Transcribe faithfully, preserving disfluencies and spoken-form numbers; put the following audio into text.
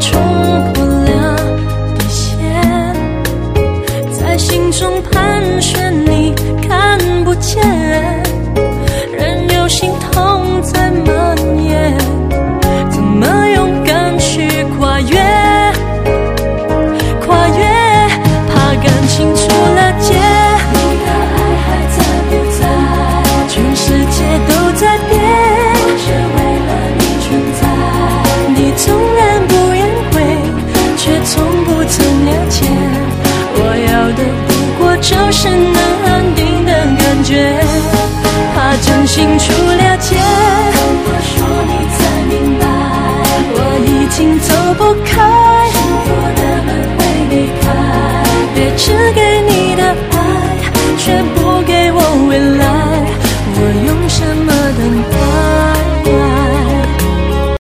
冲破了底线，在心中盘旋，你看不见，任由心痛在蔓延，怎么勇敢去跨越？跨越，怕感情出了界，你的爱还在不在？全世界都在变，我只为了你存在。你纵然不言悔，却从不曾了解，我要的不过就是能安定的感觉。怕真心出